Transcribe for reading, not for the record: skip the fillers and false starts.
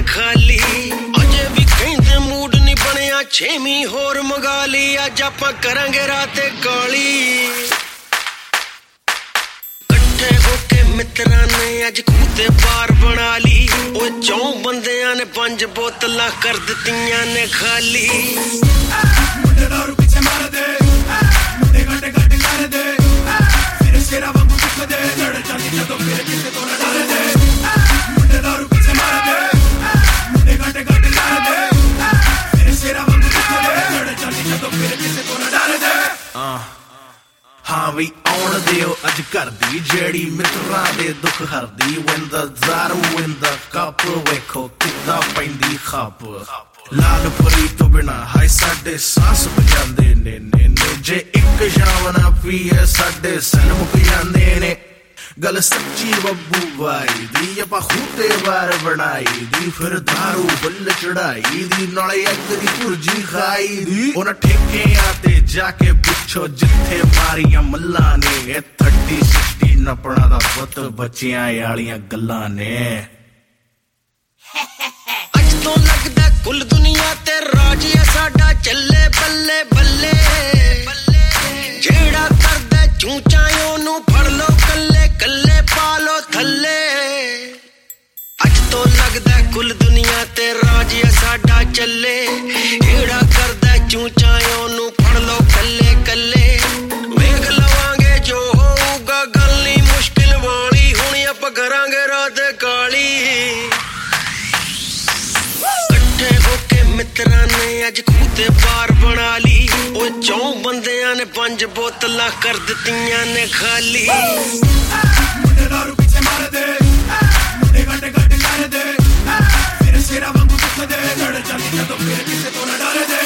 ने खाली अजे भी कहंदे मूड नहीं बनया छेवीं होर मंगा ली अज आपां करांगे रात काली कट्ठे होके मित्रां ने अज खूते बार बना ली ओए 4 बंदियां ने 5 बोतलां कर दित्तियां ने खाली मुंडे दारू पीछे मार दे मुंडे गड्डे गड्डे कर दे फिर शेरा वांगू दिख दे लड़ जानी जदों फिर किसे तो ना डर दे मुंडे दारू पीछे मार दे मुंडे गड्डे गड्डे कर दे फिर शेरा वांगू दिख दे लड़ जानी जदों फिर किसे तो ना डर दे हाँ भी आउण दिओ अज घर दी जेड़ी मित्रां दे दुख हरदी when the दारू in the cup वेखो किद्दां पैंदी खप लाल परी तो बिना हाय साडे सांस बजांदे ने जे एक शाम ना पीए साडे सन मुक जांदे ने गल सच्ची बब्बू भाई दी अपा खूते बार बनाई दी फिर दारू बल चढ़ाई दी नाले एक दी पुरजी खाई दी उन ठेके आते जाके पुछो जिथे मारियां मल्ला ने 30-60 नपणा दा पुत बच्चियां आलियां गल्लां ने अज तो लगदा कुल दुनिया ते राज है साडा चले बल्ले बल्ले जेड़ा करदा चूचा ओनू फड़ लो कल्ले कल्ले पालो थल्ले अज तो लगदा कुल दुनिया ते राज है साडा चले जेड़ा करदा चूचा ओनू फड़ लो कल्ले कल्ले वेख लवांगे जो होऊगा गल नहीं मुश्किल वाली हुण आपां करांगे रात काली कट्ठे होके मित्रां ने अज खूते बार बना ली ओए 4 बंदियां ने 5 बोतलां कर दित्तियां ने खाली मुंडे दारू पीछे मार दे मुंडे गड्डे गड्डे कर दे फिर शेरा वांगू दिख दे लड़ जानी जदों फिर किसे तो ना डर दे